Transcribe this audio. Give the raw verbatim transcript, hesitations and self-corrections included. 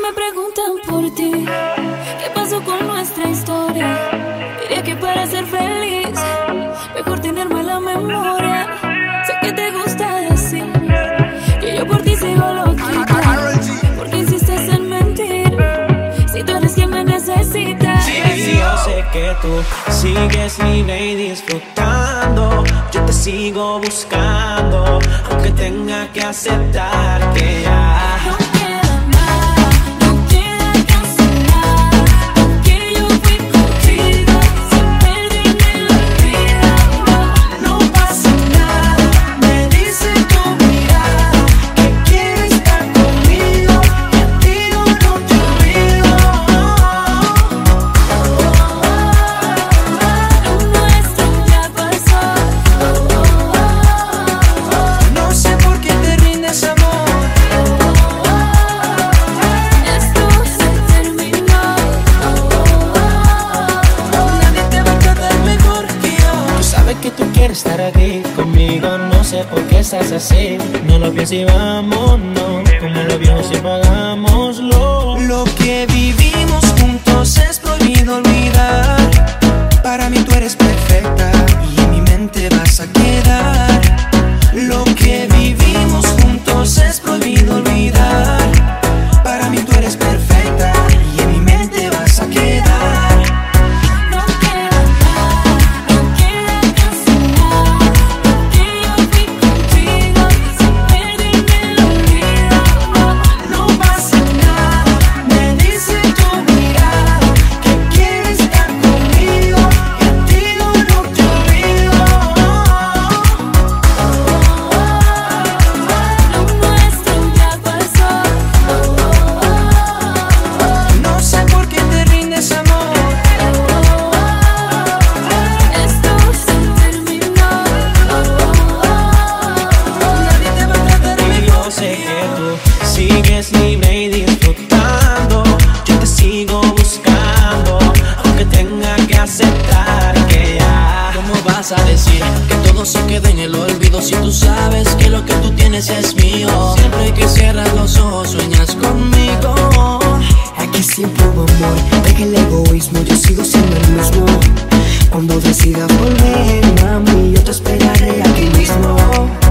me preguntan por ti, ¿qué pasó con nuestra historia? Diría que para ser feliz, mejor tener mala memoria. Sé que te gusta decir que yo por ti sigo loquita, porque insistes en mentir, si tú eres quien me necesita. Sí, yo sé que tú sigues libre y disfrutando, yo te sigo buscando, aunque tenga que aceptar que ya no queda nada, no queda casi nada, porque yo fui contigo, sin perderme la vida. no pasa nada. Me dice tu mirada que quieres estar conmigo, y a ti yo no te olvido. Lo nuestro ya pasó. No sé por qué te rindes, amor. Esto se terminó. Nadie te va a tratar mejor que yo. Tú sabes que tú quieres estar aquí conmigo, no sé por qué estás así. No lo pienses y vámonos, como lo viejo siempre hagámoslo. Lo que vivimos juntos es prohibido olvidar. Para mí tú eres perfecta y en mi mente vas a quedar. Lo que vivimos juntos es prohibido olvidar. Para mí tú eres perfecta y en mi mente vas a quedar. No queda nada, no queda casi nada, porque yo fui contigo, sin perderme la vida. No pasa nada. Me dice tu mirada que quieres estar conmigo, y a ti yo no te olvido. Lo nuestro ya pasó. No sé por qué te rindes, amor. Esto se terminó. Nadie te va a tratar mejor. Yo sé que tú sigues libre y disfrutando, yo te sigo buscando, aunque tenga que aceptar que ya. ¿Cómo vas a decir que todo se queda en el olvido si tú sabes que lo que tú tienes es mío? Siempre que cierras los ojos sueñas conmigo. Aquí siempre hubo amor, deja el egoísmo, yo sigo siendo el mismo. Cuando decidas volver, mami, yo te esperaré aquí mismo.